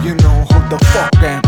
You know who the fuck am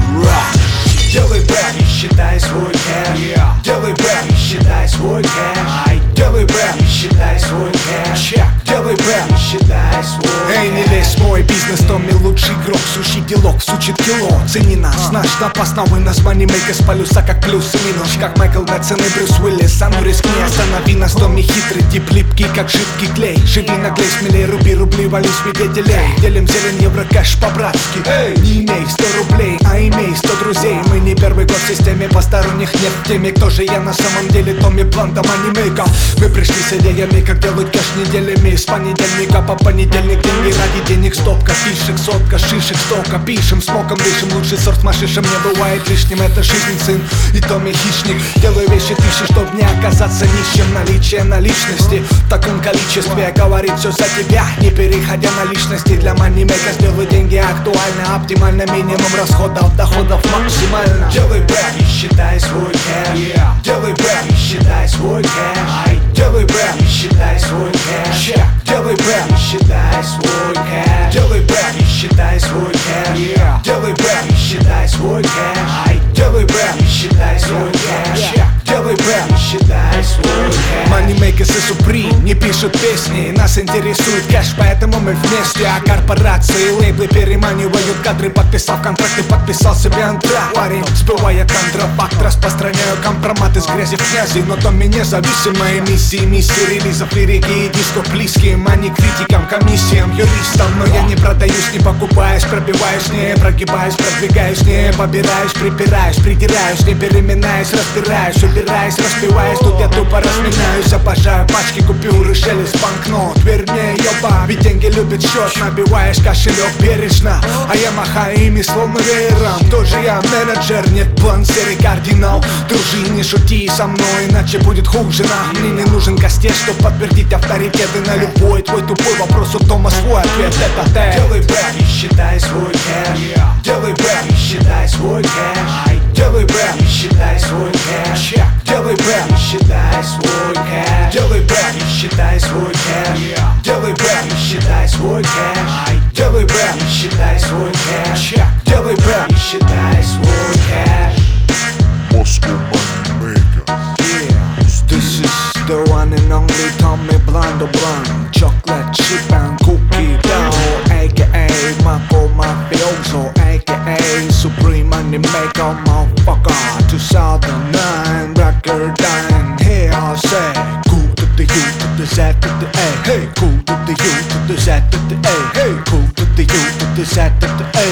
I? Делай бэк и считай свой кэш. Делай бэк и считай свой кэш. Делай бэк и считай свой кэш. Делай бэк и считай свой. Эй, не лезь в мой бизнес, Томми лучший игрок. Суши делок, сучит кило. Цени нас, наш запас новый нас манимейкер. С полюса как плюс и минус, как Майкл Мэдсон и Брюс Уиллис. А ну рискни, останови нас, Томми хитрый тип, липкий как жидкий клей. Живи наглей, смелей, руби рубли, вали свидетелей. Делим зелень, евро, кэш по-братски. Эй, не имей 100 рублей, а имей 100 друзей. Мы не первый год в системе, посторонних нет в теме. Кто же я на самом деле? Томми Бланда, манимейкер. Мы пришли с идеями, как делать кэш неделями. С понедельника по понедельник деньги ради денег. Стопка, фишек, сотка, шишек, стока. Пишем, смоком дышим, лучший сорт машишем. Не бывает лишним, это жизнь, сын. И Томми хищник. Делаю вещи тысячи, чтоб не оказаться нищим. Наличие наличности в таком количестве говорит все за тебя, не переходя на личности. Для манимейка сделай деньги актуально, оптимально. Минимум расходов, доходов максимально. Делай бэк и считай свой кэш. Делай бэк и считай свой кэш. Делай бэк и считай свой кэш. Делай бэк и считай свой кэш. Делай бэк и считай свой кэш. Делай бэк и считай свой кэш. Делай бэк и считай свой кэш. Делай бэк и считай свой кэш. Манимейкерс и Суприм не пишут песни, нас интересует кэш, поэтому мы вместе. А корпорации и лейблы переманивают кадры. Подписал контракты, подписал себе антракт. Парень сбывает контрафакт, распространяю компромат из грязи в князи. Но Томми независимая миссии релизов, лирики и диско близким, а не критикам, комиссиям, юристам. Но я не продаюсь, не покупаюсь, пробиваюсь, не прогибаюсь, продвигаюсь, не побираюсь, припираюсь, придираюсь, не переминаюсь, разбираюсь, убираюсь, распиваюсь. Тут я тупо разминаюсь, обожаю пачки купюры, шелест банкнот. Верь мне, ёба, ведь деньги любят счет. Набиваешь кошелек бережно, а я махаю ими словно веером. Тоже я менеджер, нет план, серый кардинал. Дружи, не шути со мной, иначе будет хуже. Мне не нужен костец, чтоб подтвердить авторитеты. На любой твой тупой вопрос у Тома свой ответ. Это ты. Делай бэк и считай свой кэш. Делай бэк и считай свой кэш. Делай бэк и считай свой кэш. Делай бэк и считай свой кэш. Делай бэк и считай свой кэш. Делай бэк и считай свой кэш. Делай бэк и считай свой кэш. Делай бэк и считай свой кэш. Moscow Moneymaker. Yeah, this is the one and only Tommy Blando Blanc. Chocolate chip and cookie dough, aka Marco Mafioso, aka Supreme Moneymaker, motherfucker. 2009 record done. Here I say, cool to the U to the Z to the A. Hey, cool to the U to the Z to the A. Hey, cool to the U to the Z to the A.